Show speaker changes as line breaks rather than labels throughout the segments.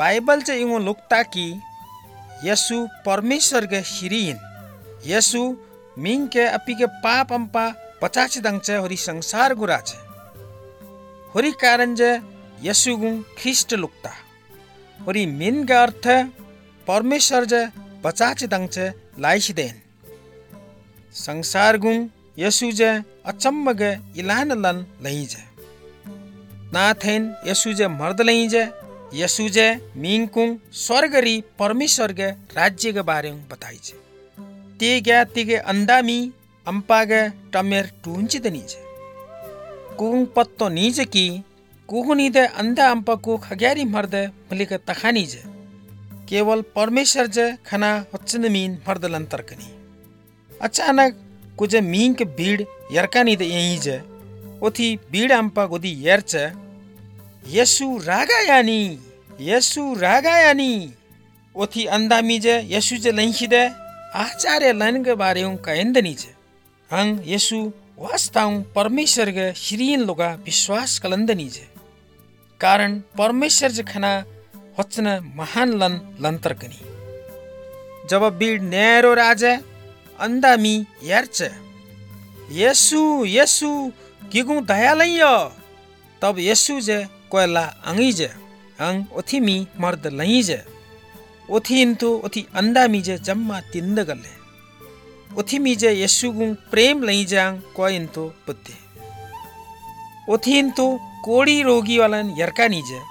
Bible चाहिँ इङो लुक्ता कि यसु परमेश्वर के शिरीन यसु मिंग के अपी के पाप अंपा पचाच दंग चे होरी संसार गुरा चे होरी कारण जे यसु गुं ख्रिस्ट लुक्ता होरी मिन का अर्थ परमेश्वर जे पचाच दंग चे लाइश देन संसार गुं यसु जे अचम्म गे इलान लन लही जे ना थेन यसु जे मर्द लही जे यसु जे मिंग कुंग स्वर्गरी परमेश्वर के राज्य के बारे में बताई छे ते गया तिगे अंदामी अंपा गे टमेर टूंची दनी छे कुंग पत्तो नीचे की कुहुनी दे अंधा अंपा को खग्यारी मर्द मलिक तखानी जे केवल परमेश्वर जे खना वचन मीन मर्द लंतर कनी अचानक कुछ मींग के भीड़ यरकानी दे यही जे ओथी भीड़ अंपा गोदी यर चे यसु रागायानी ओथी अंदामी जे यसु जे लंखी दे आचार्य लन के बारे में कहंदनी जे हंग यसु वास्ताऊ परमेश्वर के श्रीन लोगा विश्वास कलंदनी जे कारण परमेश्वर जे खना वचन महान लन लंतर कनी जब भीड़ नेरो राजे अंदामी यारचे यसु किगु दयालय तब यसु जे कोयला अंगी जे अंग ओथीमी मर्द लही जे ओथी इंतु ओथी अंदामी जे जम्मा तिंद गले ओथीमी जे यसु गुं प्रेम लही जांग कोय इंतु बुद्धि ओथी इंतु कोड़ी रोगी वालन यरकानी जे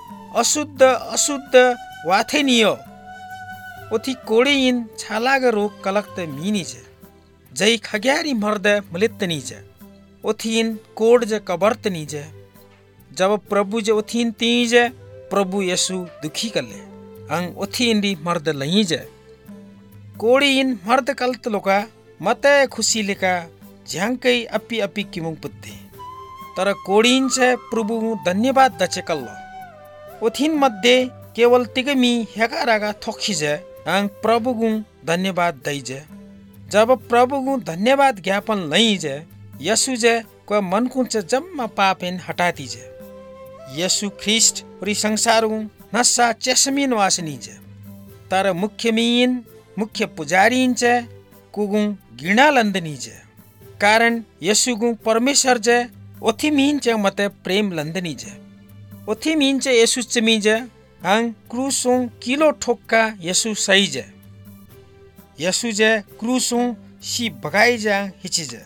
अशुद्ध वाथे नियो ओथी कोड़ी इन छालाग रोग कलक्त मीनी जे जय खग्यारी मर्द मलितनी जे ओथीन कोड जे कबर्तनी जे जब प्रभु जे ओथीन ती जे प्रभु यसु दुखी कले अंग ओथीन दी मर्द लही जे कोड़ी इन मर्द कलत लोका मते खुशी लेका झ्यांकई अपी किमुंग पुद्धि तर कोड़ीन से प्रभु धन्यवाद दचे कल्लो ओथीन मध्य केवल तिगमी हेगा रागा थोखी जे अंग प्रभु गुं धन्यवाद दई जे जब प्रभु गुं धन्यवाद ज्ञापन लई जे यसु जे को मन कुंच जम्मा पापेन हटाती जे यसु ख्रिस्ट और संसार गुं नसा चेसमीन वासनी जे तर मुख्य पुजारीन जे कुगुं गिणा लंदनी जे कारण यसु गुं परमेश्वर जे ओथीमीन चे मते प्रेम लंदनी जे ओथीमीन चे यसु चमी जे हंग क्रूसों किलो ठोक्का यसु सही जे यसु जे क्रूसों सी भगाई जा हिची जे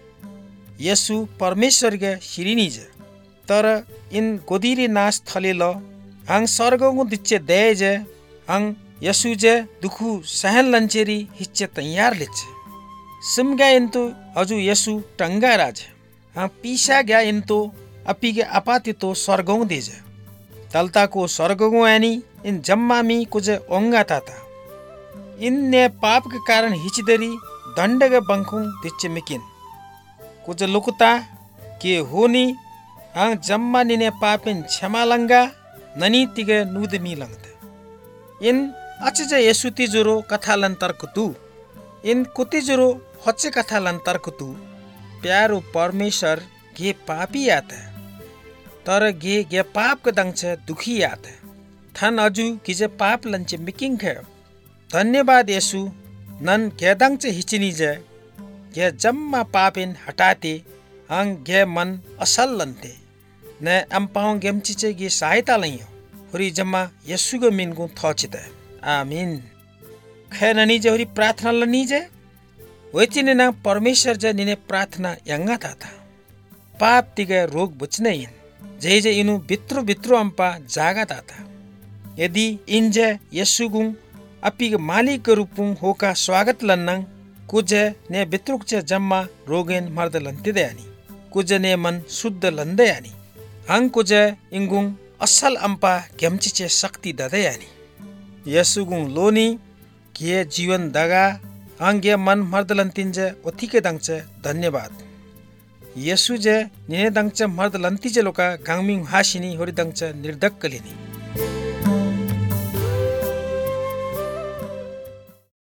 यसु परमेश्वर के शिरीनी जे तर इन गोदीरी नाश थलेलो हंग स्वर्गों दिच्चे दे जे हंग यसु जे दुखु सहन लंचेरी हिच्चे तैयार लेचे सिम गया इंतु अजु यसु टंगा राज हंग पीसा गया इंतु अपी के अपाति तो स्वर्गों दे जे तलता को स्वर्गों यानी इन जम्मा मी कुछ ओंगा था इन ने पाप के कारण हिचदरी दंड के बंखों दिच्चे मिकिन कुछ लुकता के होनी हंग जम्मा निने पापिन क्षमा लंगा ननी तिगे नूदमी लंगते इन अचज यसुति जुरो कथा लंतर कुतु इन कुति जुरो हच्चे कथा लंतर कुतु प्यारो परमेश्वर गे पापी आते तर गे पाप के दंग से दुखी आते थन अजु किजे पाप लंचे मिकिंग है धन्यवाद यसु नन गेदंग से हिचनी जे गे जम्मा पापिन हटाते हंग गे मन असल लंते ने अम्पाओं गेम चिचे गे सहायता लइयो होरी जम्मा यसु गे मिन गु थचिते आमीन खे ननी जे होरी प्रार्थना लनी जे वेचिने ना परमेश्वर जे निने प्रार्थना यंगा था पाप तिगे रोग बुचने इन जे इनु बित्रु अम्पा जागा था यदि इन जे यसु गुं अपी मालिक के रूपुं होका स्वागत लन्नंग कुछ ने बित्रुक चे जम्मा रोगेन मर्द लंते दयानी कुछ ने मन शुद्ध लंदे यानी हंग कुछ इंगुं असल अम्पा गेमची चे शक्ति ददे यानी यसु गुं लोनी किए जीवन दगा हंग ये मन मर्द लंतिन जे ओथी के दंग चे धन्यवाद यसु जे निने दंग चे मर्द लंती जे लोका गांगमिंग हाशिनी होरी दंग चे निर्धक कलिनी